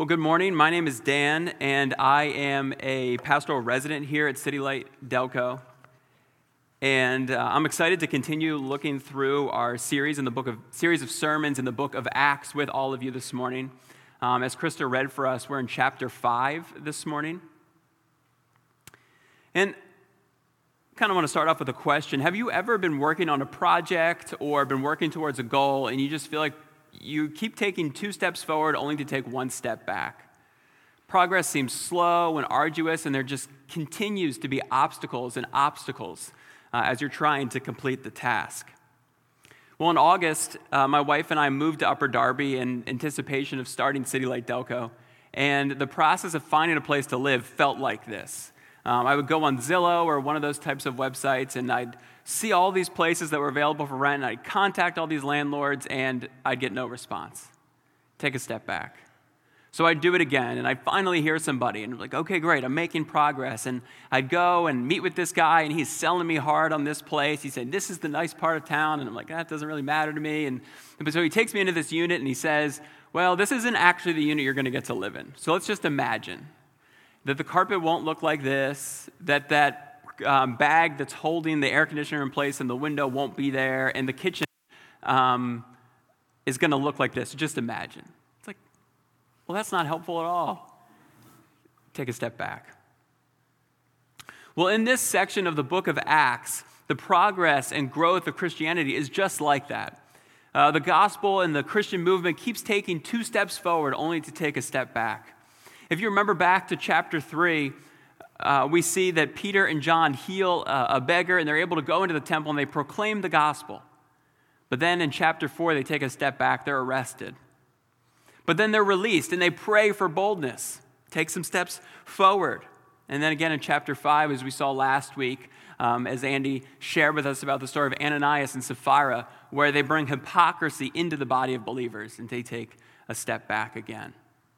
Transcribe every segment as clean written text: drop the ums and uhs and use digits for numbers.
Well, good morning. My name is Dan, and I am a pastoral resident here at City Light Delco. And I'm excited to continue looking through our series of sermons in the book of Acts with all of you this morning. As Krista read for us, we're in chapter 5 this morning. And kind of want to start off with a question. Have you ever been working on a project or been working towards a goal and you just feel like you keep taking 2 steps forward only to take 1 step back? Progress seems slow and arduous, and there just continues to be obstacles as you're trying to complete the task. Well, in August, my wife and I moved to Upper Darby in anticipation of starting City Light Delco, and the process of finding a place to live felt like this. I would go on Zillow or one of those types of websites, and I'd see all these places that were available for rent, and I'd contact all these landlords, and I'd get no response. Take a step back. So I'd do it again, and I'd finally hear somebody, and I'm like, okay, great, I'm making progress. And I'd go and meet with this guy, and he's selling me hard on this place. He said, this is the nice part of town, and I'm like, that doesn't really matter to me. And so he takes me into this unit, and he says, well, this isn't actually the unit you're going to get to live in. So let's just imagine that the carpet won't look like this, that bag that's holding the air conditioner in place and the window won't be there, and the kitchen is going to look like this. Just imagine. It's like, well, that's not helpful at all. Take a step back. Well, in this section of the book of Acts, the progress and growth of Christianity is just like that. The gospel and the Christian movement keeps taking 2 steps forward only to take a step back. If you remember back to chapter 3, we see that Peter and John heal a beggar, and they're able to go into the temple and they proclaim the gospel. But then in chapter 4, they take a step back, they're arrested. But then they're released and they pray for boldness, take some steps forward. And then again in chapter 5, as we saw last week, as Andy shared with us about the story of Ananias and Sapphira, where they bring hypocrisy into the body of believers and they take a step back again.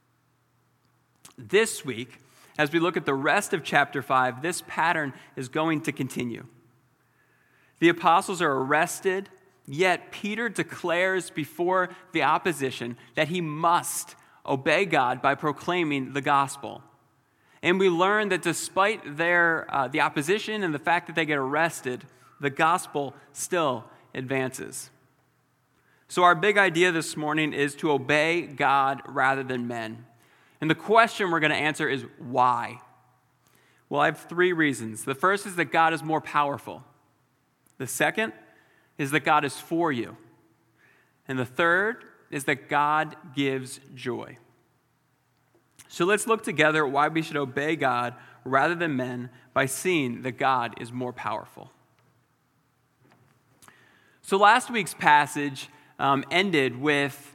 This week, as we look at the rest of chapter 5, this pattern is going to continue. The apostles are arrested, yet Peter declares before the opposition that he must obey God by proclaiming the gospel. And we learn that despite the opposition and the fact that they get arrested, the gospel still advances. So our big idea this morning is to obey God rather than men. And the question we're going to answer is why? Well, I have 3 reasons. The first is that God is more powerful. The second is that God is for you. And the third is that God gives joy. So let's look together at why we should obey God rather than men by seeing that God is more powerful. So last week's passage ended with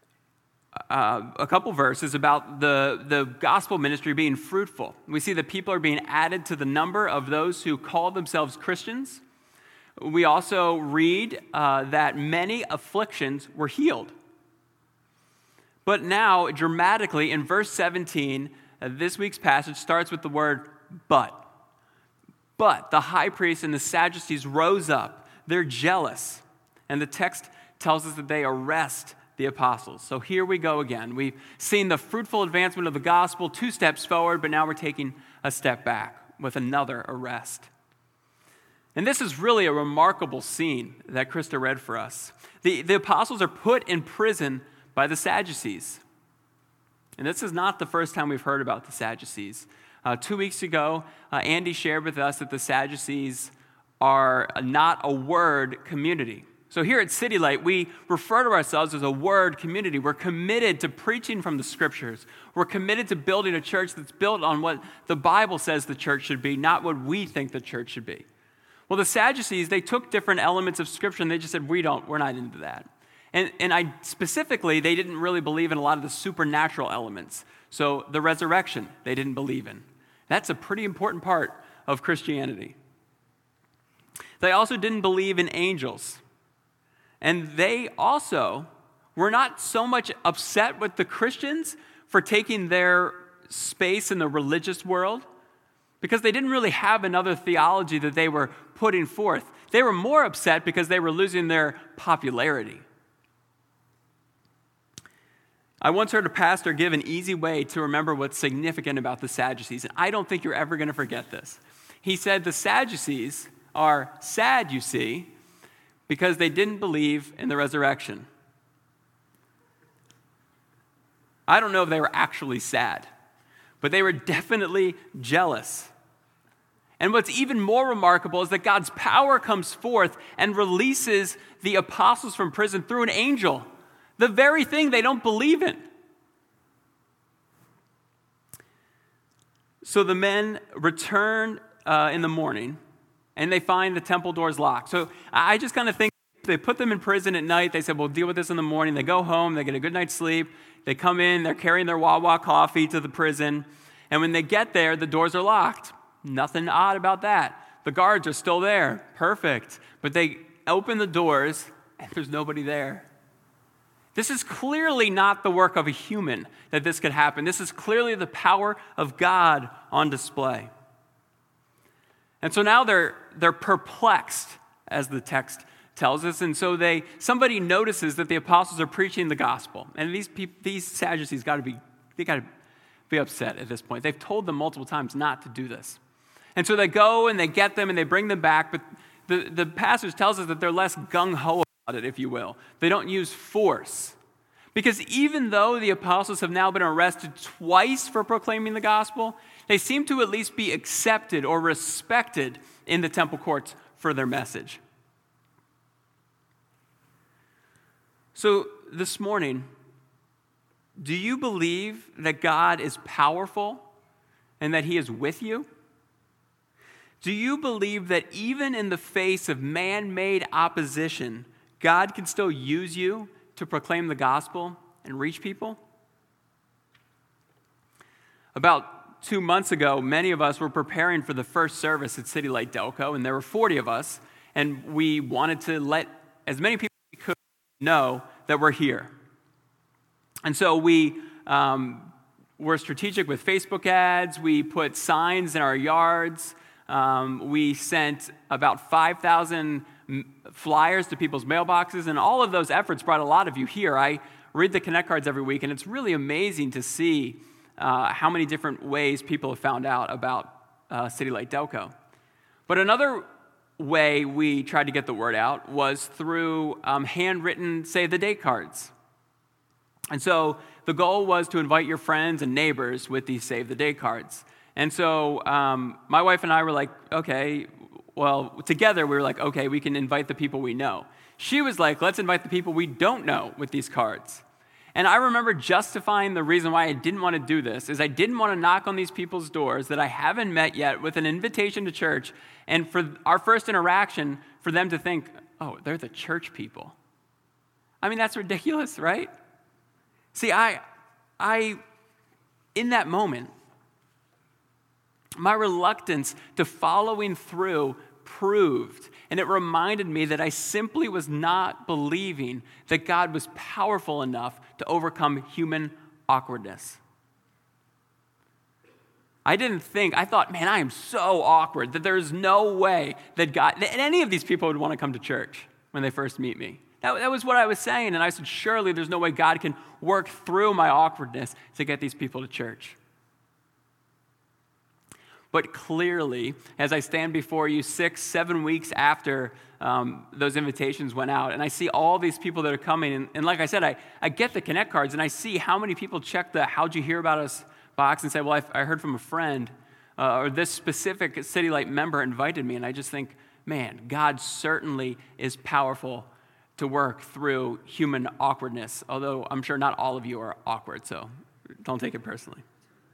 a couple verses about the gospel ministry being fruitful. We see that people are being added to the number of those who call themselves Christians. We also read that many afflictions were healed. But now, dramatically, in verse 17, this week's passage starts with the word but. But the high priest and the Sadducees rose up. They're jealous. And the text tells us that they arrest the apostles. So here we go again. We've seen the fruitful advancement of the gospel, 2 steps forward, but now we're taking a step back with another arrest. And this is really a remarkable scene that Krista read for us. The apostles are put in prison by the Sadducees. And this is not the first time we've heard about the Sadducees. 2 weeks ago, Andy shared with us that the Sadducees are not a word community. So here at City Light, we refer to ourselves as a word community. We're committed to preaching from the scriptures. We're committed to building a church that's built on what the Bible says the church should be, not what we think the church should be. Well, the Sadducees, they took different elements of scripture and they just said, we're not into that. And specifically, they didn't really believe in a lot of the supernatural elements. So the resurrection, they didn't believe in. That's a pretty important part of Christianity. They also didn't believe in angels. And they also were not so much upset with the Christians for taking their space in the religious world, because they didn't really have another theology that they were putting forth. They were more upset because they were losing their popularity. I once heard a pastor give an easy way to remember what's significant about the Sadducees, and I don't think you're ever going to forget this. He said the Sadducees are sad, you see, because they didn't believe in the resurrection. I don't know if they were actually sad, but they were definitely jealous. And what's even more remarkable is that God's power comes forth and releases the apostles from prison through an angel, the very thing they don't believe in. So the men return in the morning, and they find the temple doors locked. So I just kind of think they put them in prison at night. They said, we'll deal with this in the morning. They go home. They get a good night's sleep. They come in. They're carrying their Wawa coffee to the prison. And when they get there, the doors are locked. Nothing odd about that. The guards are still there. Perfect. But they open the doors, and there's nobody there. This is clearly not the work of a human that this could happen. This is clearly the power of God on display. And so now they're perplexed, as the text tells us. And so somebody notices that the apostles are preaching the gospel. And these Sadducees got to be upset at this point. They've told them multiple times not to do this. And so they go and they get them and they bring them back. But the passage tells us that they're less gung-ho about it, if you will. They don't use force. Because even though the apostles have now been arrested twice for proclaiming the gospel, they seem to at least be accepted or respected in the temple courts for their message. So this morning, do you believe that God is powerful and that he is with you? Do you believe that even in the face of man-made opposition, God can still use you to proclaim the gospel and reach people? About 2 months ago, many of us were preparing for the first service at City Light Delco, and there were 40 of us, and we wanted to let as many people as we could know that we're here. And so we were strategic with Facebook ads. We put signs in our yards. We sent about 5,000 flyers to people's mailboxes, and all of those efforts brought a lot of you here. I read the Connect cards every week, and it's really amazing to see how many different ways people have found out about City Light Delco. But another way we tried to get the word out was through handwritten Save the Date cards. And so the goal was to invite your friends and neighbors with these Save the Date cards. And so my wife and I were like, okay, well, together we were like, okay, we can invite the people we know. She was like, let's invite the people we don't know with these cards. And I remember justifying the reason why I didn't want to do this is I didn't want to knock on these people's doors that I haven't met yet with an invitation to church, and for our first interaction, for them to think, oh, they're the church people. I mean, that's ridiculous, right? See, I in that moment, my reluctance to following through proved, and it reminded me that I simply was not believing that God was powerful enough to overcome human awkwardness. I thought, man, I am so awkward that there's no way that any of these people would want to come to church when they first meet me. That was what I was saying, and I said, surely there's no way God can work through my awkwardness to get these people to church. But clearly, as I stand before you 6-7 weeks after those invitations went out, and I see all these people that are coming, and like I said, I get the Connect cards, and I see how many people check the how'd you hear about us box and say, well, I heard from a friend, or this specific City Light member invited me, and I just think, man, God certainly is powerful to work through human awkwardness, although I'm sure not all of you are awkward, so don't take it personally.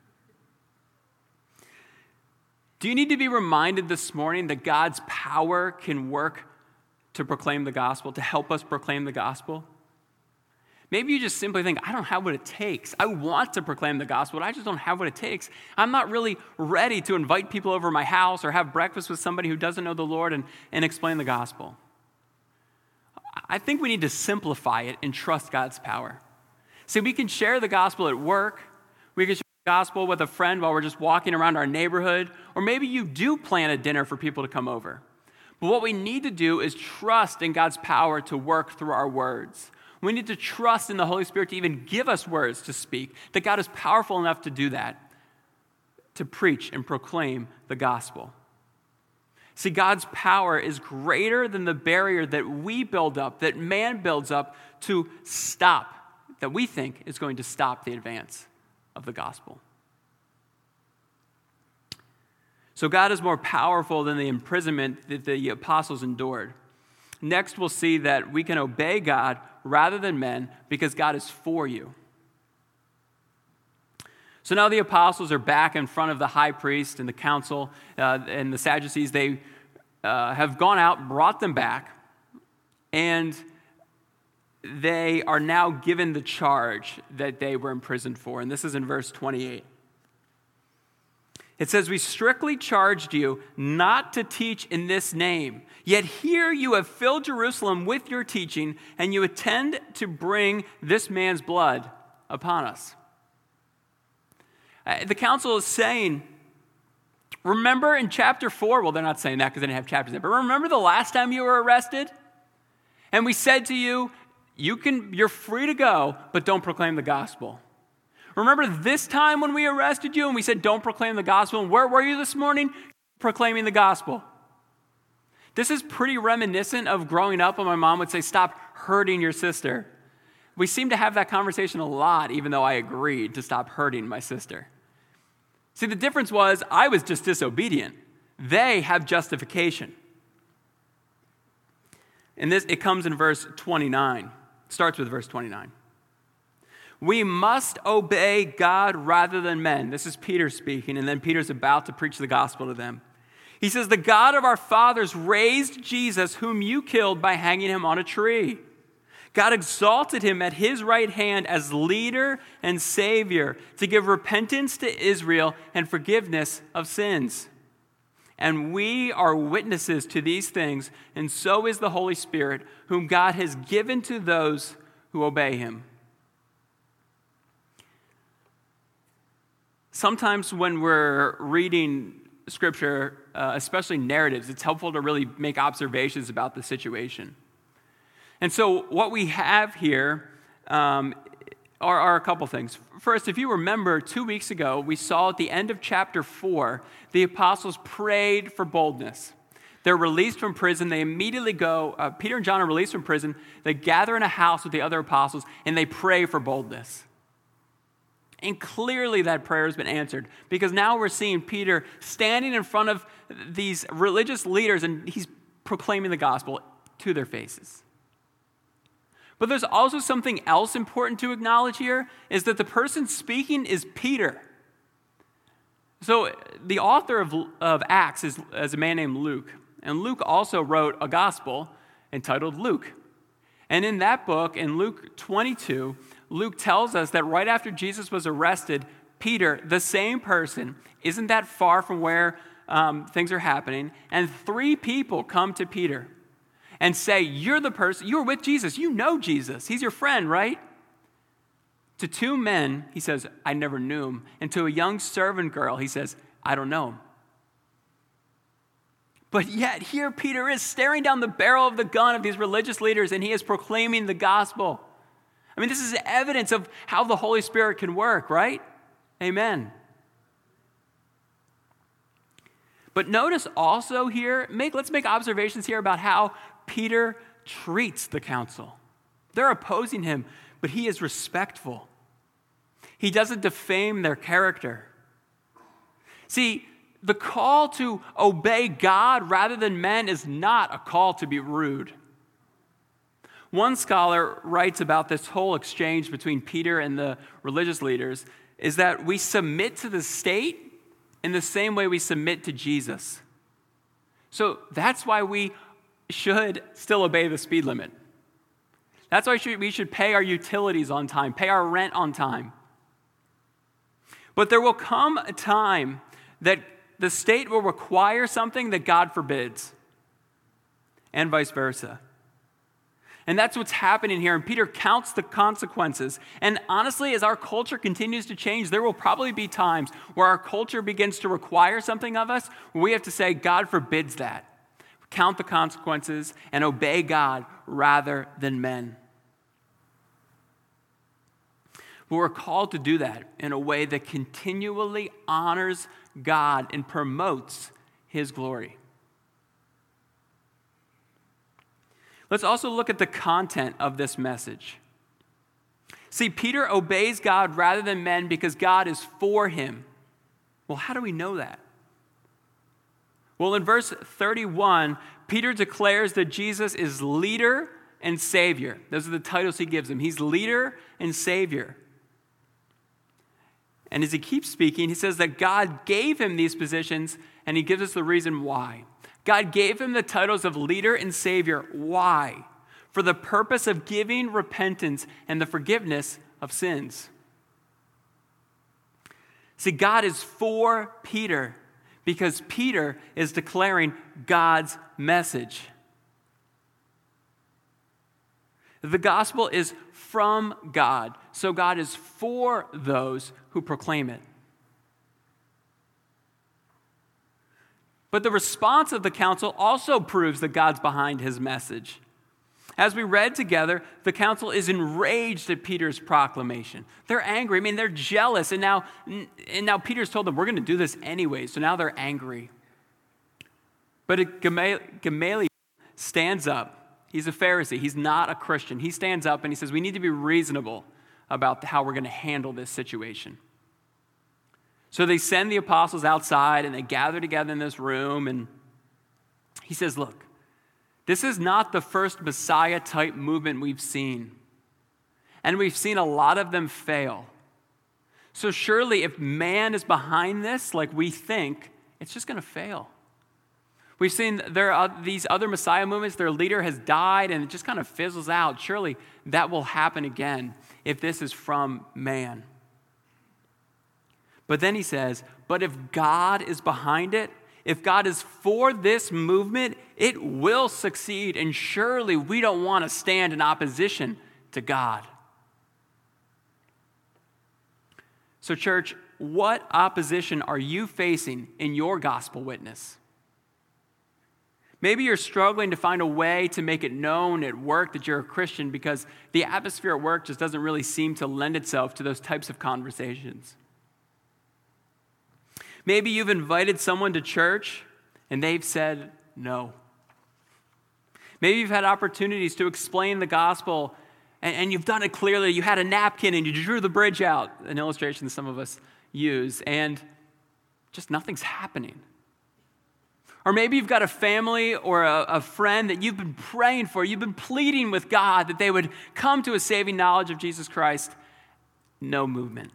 Do you need to be reminded this morning that God's power can work to proclaim the gospel, to help us proclaim the gospel? Maybe you just simply think, I don't have what it takes. I want to proclaim the gospel, but I just don't have what it takes. I'm not really ready to invite people over to my house or have breakfast with somebody who doesn't know the Lord and explain the gospel. I think we need to simplify it and trust God's power. See, we can share the gospel at work. We can share the gospel with a friend while we're just walking around our neighborhood. Or maybe you do plan a dinner for people to come over. But what we need to do is trust in God's power to work through our words. We need to trust in the Holy Spirit to even give us words to speak, that God is powerful enough to do that, to preach and proclaim the gospel. See, God's power is greater than the barrier that we build up, that man builds up to stop, that we think is going to stop the advance of the gospel. So God is more powerful than the imprisonment that the apostles endured. Next, we'll see that we can obey God rather than men because God is for you. So now the apostles are back in front of the high priest and the council and the Sadducees. They have gone out, brought them back, and they are now given the charge that they were imprisoned for. And this is in verse 28. It says, "We strictly charged you not to teach in this name. Yet here you have filled Jerusalem with your teaching, and you intend to bring this man's blood upon us." The council is saying, remember in chapter 4, well, they're not saying that because they didn't have chapters there, but remember the last time you were arrested? And we said to you, you're free to go, but don't proclaim the gospel. Remember this time when we arrested you and we said, don't proclaim the gospel? And where were you this morning? Proclaiming the gospel. This is pretty reminiscent of growing up when my mom would say, stop hurting your sister. We seem to have that conversation a lot, even though I agreed to stop hurting my sister. See, the difference was I was just disobedient. They have justification. And it comes in verse 29. It starts with verse 29. We must obey God rather than men. This is Peter speaking, and then Peter's about to preach the gospel to them. He says, the God of our fathers raised Jesus, whom you killed by hanging him on a tree. God exalted him at his right hand as leader and savior to give repentance to Israel and forgiveness of sins. And we are witnesses to these things, and so is the Holy Spirit, whom God has given to those who obey him. Sometimes when we're reading Scripture, especially narratives, it's helpful to really make observations about the situation. And so what we have here are a couple things. First, if you remember, 2 weeks ago, we saw at the end of chapter 4, the apostles prayed for boldness. They're released from prison. They immediately go, Peter and John are released from prison. They gather in a house with the other apostles, and they pray for boldness. And clearly that prayer has been answered because now we're seeing Peter standing in front of these religious leaders, and he's proclaiming the gospel to their faces. But there's also something else important to acknowledge here, is that the person speaking is Peter. So the author of Acts is a man named Luke. And Luke also wrote a gospel entitled Luke. And in that book, in Luke 22, Luke tells us that right after Jesus was arrested, Peter, the same person, isn't that far from where things are happening, and 3 people come to Peter and say, you're the person, you're with Jesus, you know Jesus, he's your friend, right? To 2 men, he says, I never knew him. And to a young servant girl, he says, I don't know him. But yet here Peter is staring down the barrel of the gun of these religious leaders, and he is proclaiming the gospel. I mean, this is evidence of how the Holy Spirit can work, right? Amen. But notice also here, let's make observations here about how Peter treats the council. They're opposing him, but he is respectful. He doesn't defame their character. See, the call to obey God rather than men is not a call to be rude. One scholar writes about this whole exchange between Peter and the religious leaders is that we submit to the state in the same way we submit to Jesus. So that's why we should still obey the speed limit. That's why we should pay our utilities on time, pay our rent on time. But there will come a time that the state will require something that God forbids, and vice versa. And that's what's happening here. And Peter counts the consequences. And honestly, as our culture continues to change, there will probably be times where our culture begins to require something of us, where we have to say, God forbids that. Count the consequences and obey God rather than men. But we're called to do that in a way that continually honors God and promotes his glory. Let's also look at the content of this message. See, Peter obeys God rather than men because God is for him. Well, how do we know that? Well, in verse 31, Peter declares that Jesus is leader and Savior. Those are the titles he gives him. He's leader and Savior. And as he keeps speaking, he says that God gave him these positions, and he gives us the reason why. God gave him the titles of leader and Savior. Why? For the purpose of giving repentance and the forgiveness of sins. See, God is for Peter because Peter is declaring God's message. The gospel is from God, so God is for those who proclaim it. But the response of the council also proves that God's behind his message. As we read together, the council is enraged at Peter's proclamation. They're angry. I mean, they're jealous. And now Peter's told them, we're going to do this anyway. So now they're angry. But Gamaliel stands up. He's a Pharisee. He's not a Christian. He stands up and he says, we need to be reasonable about how we're going to handle this situation. So they send the apostles outside and they gather together in this room. And he says, look, this is not the first Messiah-type movement we've seen. And we've seen a lot of them fail. So surely if man is behind this, like we think, it's just going to fail. We've seen there are these other Messiah movements, their leader has died and it just kind of fizzles out. Surely that will happen again if this is from man. But then he says, but if God is behind it, if God is for this movement, it will succeed, and surely we don't want to stand in opposition to God. So, church, what opposition are you facing in your gospel witness? Maybe you're struggling to find a way to make it known at work that you're a Christian because the atmosphere at work just doesn't really seem to lend itself to those types of conversations. Maybe you've invited someone to church and they've said no. Maybe you've had opportunities to explain the gospel and you've done it clearly. You had a napkin and you drew the bridge out, an illustration that some of us use, and just nothing's happening. Or maybe you've got a family or a friend that you've been praying for, you've been pleading with God that they would come to a saving knowledge of Jesus Christ. No movement.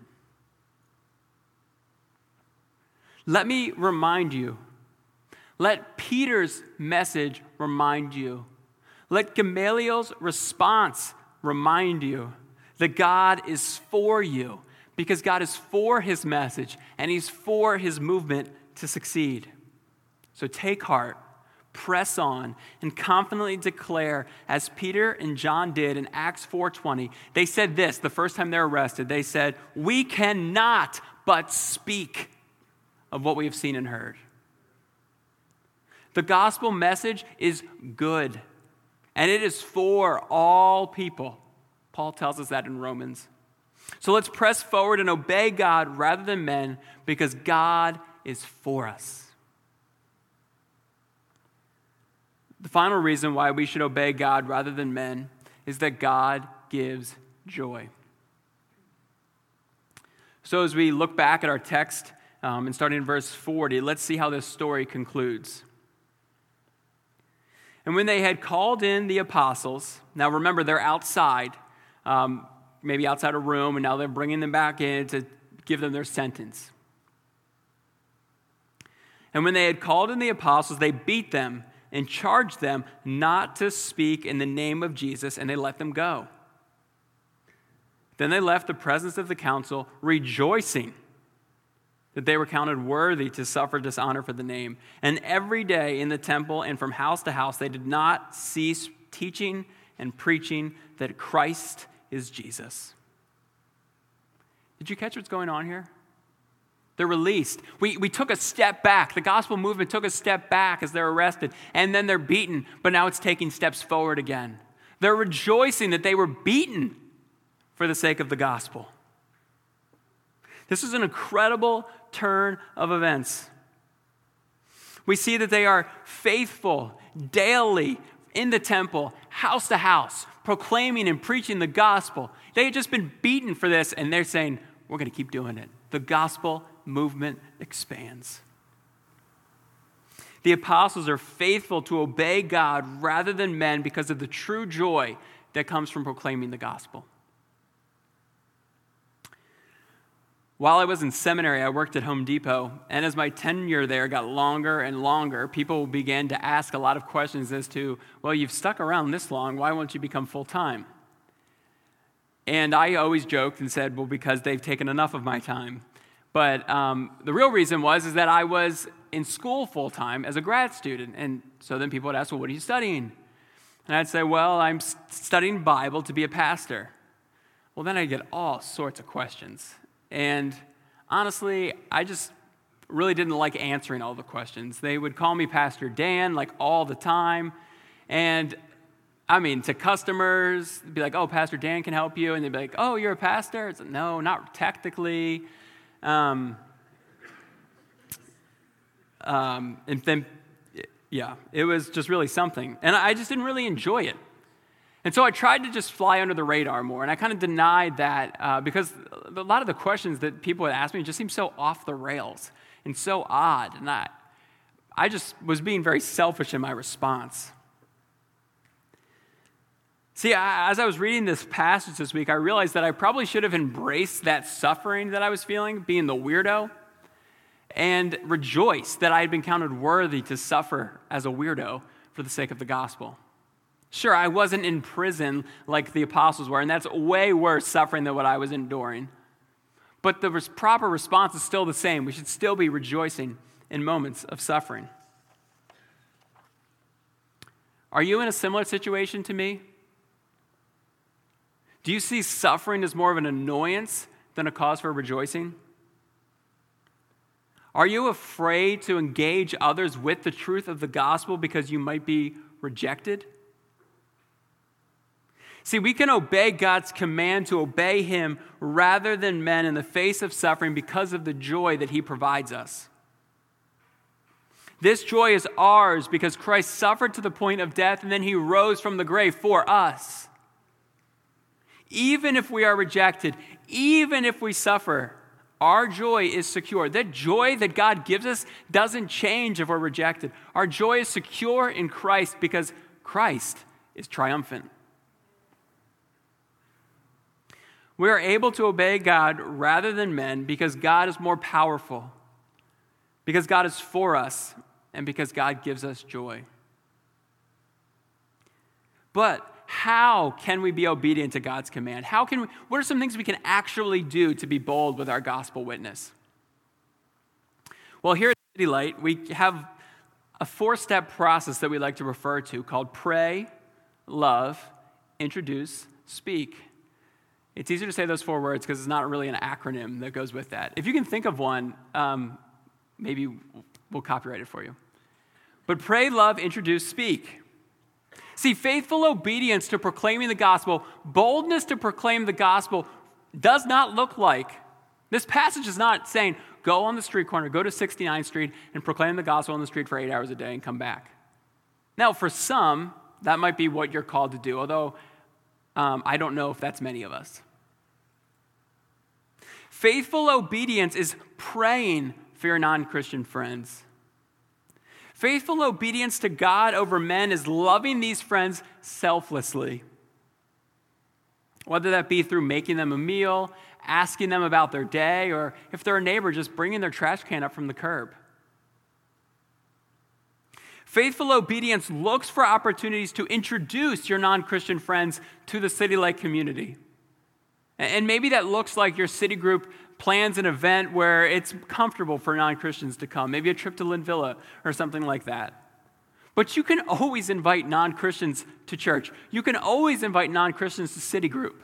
Let me remind you. Let Peter's message remind you. Let Gamaliel's response remind you that God is for you because God is for his message and he's for his movement to succeed. So take heart, press on, and confidently declare, as Peter and John did in Acts 4:20. They said this the first time they were arrested. They said, we cannot but speak of what we have seen and heard. The gospel message is good, and it is for all people. Paul tells us that in Romans. So let's press forward and obey God rather than men because God is for us. The final reason why we should obey God rather than men is that God gives joy. So as we look back at our text, and starting in verse 40, let's see how this story concludes. And when they had called in the apostles, now remember they're outside, maybe outside a room, and now they're bringing them back in to give them their sentence. And when they had called in the apostles, they beat them and charged them not to speak in the name of Jesus, and they let them go. Then they left the presence of the council, rejoicing that they were counted worthy to suffer dishonor for the name. And every day in the temple and from house to house, they did not cease teaching and preaching that Christ is Jesus. Did you catch what's going on here? They're released. We took a step back. The gospel movement took a step back as they're arrested, and then they're beaten, but now it's taking steps forward again. They're rejoicing that they were beaten for the sake of the gospel. This is an incredible turn of events. We see that they are faithful daily in the temple, house to house, proclaiming and preaching the gospel. They had just been beaten for this, and they're saying, we're going to keep doing it. The gospel movement expands. The apostles are faithful to obey God rather than men because of the true joy that comes from proclaiming the gospel. While I was in seminary, I worked at Home Depot, and as my tenure there got longer and longer, people began to ask a lot of questions as to, well, you've stuck around this long, why won't you become full-time? And I always joked and said, well, because they've taken enough of my time. But the real reason is that I was in school full-time as a grad student, and so then people would ask, well, what are you studying? And I'd say, well, I'm studying Bible to be a pastor. Well, then I'd get all sorts of questions. And honestly, I just really didn't like answering all the questions. They would call me Pastor Dan like all the time. And I mean, to customers, they'd be like, oh, Pastor Dan can help you. And they'd be like, oh, you're a pastor? It's like, no, not technically. And then, yeah, it was just really something. And I just didn't really enjoy it. And so I tried to just fly under the radar more, and I kind of denied that because a lot of the questions that people would ask me just seemed so off the rails and so odd, and I just was being very selfish in my response. See, as I was reading this passage this week, I realized that I probably should have embraced that suffering that I was feeling, being the weirdo, and rejoiced that I had been counted worthy to suffer as a weirdo for the sake of the gospel. Sure, I wasn't in prison like the apostles were, and that's way worse suffering than what I was enduring. But the proper response is still the same. We should still be rejoicing in moments of suffering. Are you in a similar situation to me? Do you see suffering as more of an annoyance than a cause for rejoicing? Are you afraid to engage others with the truth of the gospel because you might be rejected? See, we can obey God's command to obey Him rather than men in the face of suffering because of the joy that He provides us. This joy is ours because Christ suffered to the point of death and then He rose from the grave for us. Even if we are rejected, even if we suffer, our joy is secure. That joy that God gives us doesn't change if we're rejected. Our joy is secure in Christ because Christ is triumphant. We are able to obey God rather than men because God is more powerful, because God is for us, and because God gives us joy. But how can we be obedient to God's command? What are some things we can actually do to be bold with our gospel witness? Well, here at City Light, we have a 4-step process that we like to refer to called pray, love, introduce, speak. It's easier to say those 4 words because it's not really an acronym that goes with that. If you can think of one, maybe we'll copyright it for you. But pray, love, introduce, speak. See, faithful obedience to proclaiming the gospel, boldness to proclaim the gospel does not look like, this passage is not saying, go on the street corner, go to 69th Street and proclaim the gospel on the street for 8 hours a day and come back. Now, for some, that might be what you're called to do, although I don't know if that's many of us. Faithful obedience is praying for your non-Christian friends. Faithful obedience to God over men is loving these friends selflessly. Whether that be through making them a meal, asking them about their day, or if they're a neighbor, just bringing their trash can up from the curb. Faithful obedience looks for opportunities to introduce your non-Christian friends to the City Light community. And maybe that looks like your city group plans an event where it's comfortable for non-Christians to come, maybe a trip to Lynn Villa or something like that. But you can always invite non-Christians to church. You can always invite non-Christians to city group.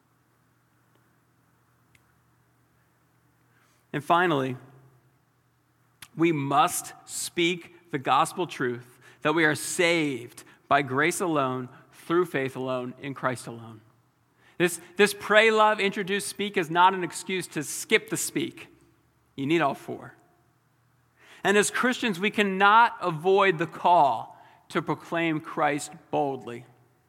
And finally, we must speak the gospel truth that we are saved by grace alone, through faith alone, in Christ alone. This pray, love, introduce, speak is not an excuse to skip the speak. You need all four. And as Christians, we cannot avoid the call to proclaim Christ boldly.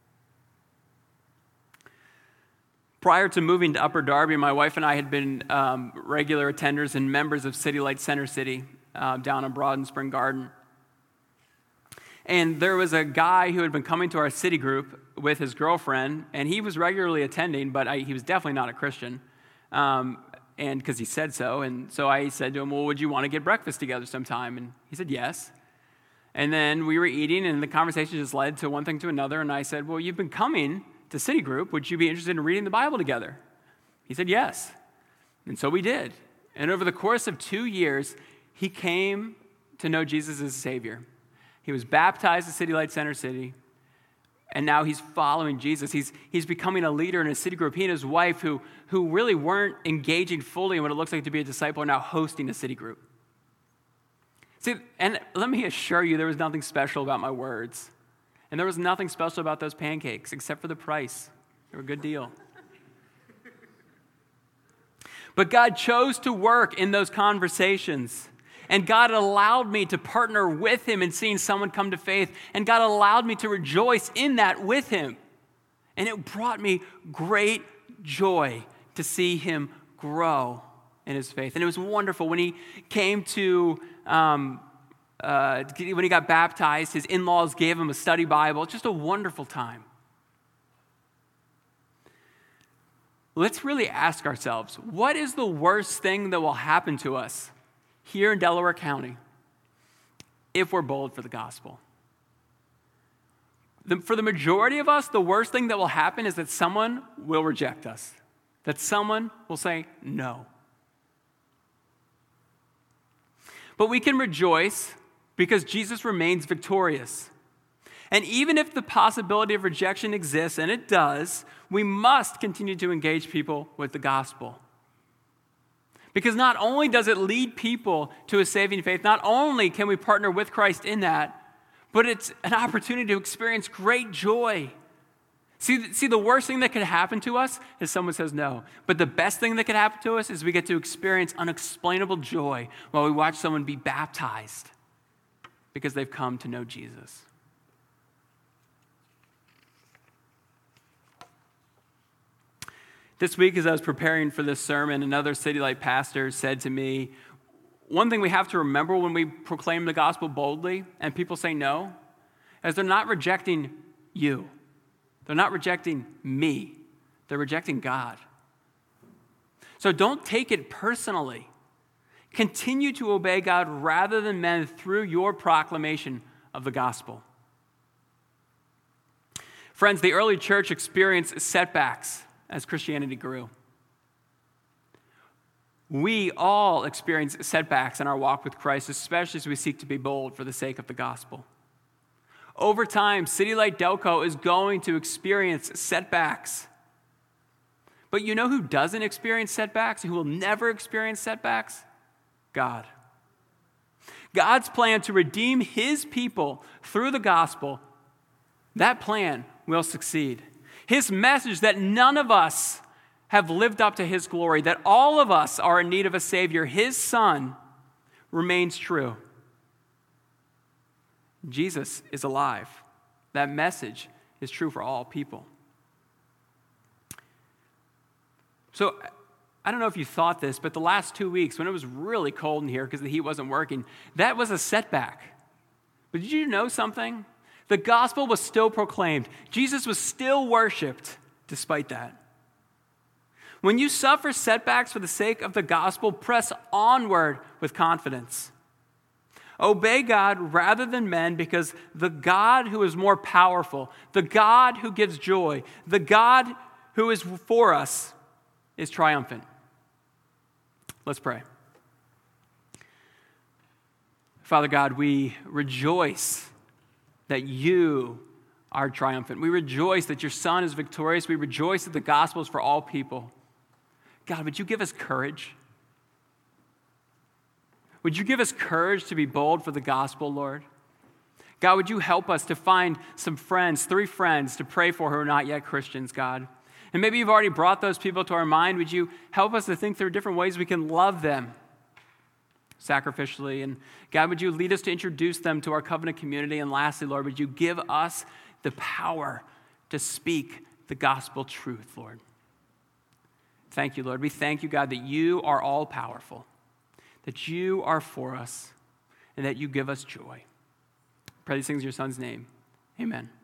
Prior to moving to Upper Darby, my wife and I had been regular attenders and members of City Light Center City down in Broad and Spring Garden. And there was a guy who had been coming to our city group with his girlfriend, and he was regularly attending, but he was definitely not a Christian, and because he said so. And so I said to him, well, would you want to get breakfast together sometime? And he said yes. And then we were eating, and the conversation just led to one thing to another, and I said, well, you've been coming to City Group. Would you be interested in reading the Bible together? He said yes. And so we did. And over the course of 2 years, he came to know Jesus as Savior. He was baptized at City Light Center City, and now he's following Jesus. He's becoming a leader in a city group. He and his wife, who really weren't engaging fully in what it looks like to be a disciple, are now hosting a city group. See, and let me assure you, there was nothing special about my words. And there was nothing special about those pancakes, except for the price. They were a good deal. But God chose to work in those conversations. And God allowed me to partner with him in seeing someone come to faith. And God allowed me to rejoice in that with him. And it brought me great joy to see him grow in his faith. And it was wonderful when he came to, when he got baptized, his in-laws gave him a study Bible. Just a wonderful time. Let's really ask ourselves, what is the worst thing that will happen to us here in Delaware County if we're bold for the gospel? For the majority of us, the worst thing that will happen is that someone will reject us, that someone will say no. But we can rejoice because Jesus remains victorious. And even if the possibility of rejection exists, and it does, we must continue to engage people with the gospel. Because not only does it lead people to a saving faith, not only can we partner with Christ in that, but it's an opportunity to experience great joy. See, the worst thing that could happen to us is someone says no. But the best thing that could happen to us is we get to experience unexplainable joy while we watch someone be baptized because they've come to know Jesus. This week, as I was preparing for this sermon, another City Light pastor said to me, one thing we have to remember when we proclaim the gospel boldly and people say no, is they're not rejecting you. They're not rejecting me. They're rejecting God. So don't take it personally. Continue to obey God rather than men through your proclamation of the gospel. Friends, the early church experienced setbacks as Christianity grew. We all experience setbacks in our walk with Christ, especially as we seek to be bold for the sake of the gospel. Over time, City Light Delco is going to experience setbacks. But you know who doesn't experience setbacks, who will never experience setbacks? God. God's plan to redeem his people through the gospel, that plan will succeed. His message that none of us have lived up to his glory, that all of us are in need of a Savior, his Son, remains true. Jesus is alive. That message is true for all people. So, I don't know if you thought this, but the last 2 weeks, when it was really cold in here because the heat wasn't working, that was a setback. But did you know something? The gospel was still proclaimed. Jesus was still worshiped despite that. When you suffer setbacks for the sake of the gospel, press onward with confidence. Obey God rather than men, because the God who is more powerful, the God who gives joy, the God who is for us is triumphant. Let's pray. Father God, we rejoice that you are triumphant. We rejoice that your Son is victorious. We rejoice that the gospel is for all people. God, would you give us courage? Would you give us courage to be bold for the gospel, Lord? God, would you help us to find some friends, 3 friends to pray for who are not yet Christians, God? And maybe you've already brought those people to our mind. Would you help us to think through different ways we can love them sacrificially? And God, would you lead us to introduce them to our covenant community? And lastly, Lord, would you give us the power to speak the gospel truth, Lord? Thank you, Lord. We thank you, God, that you are all powerful, that you are for us, and that you give us joy. I pray these things in your Son's name. Amen.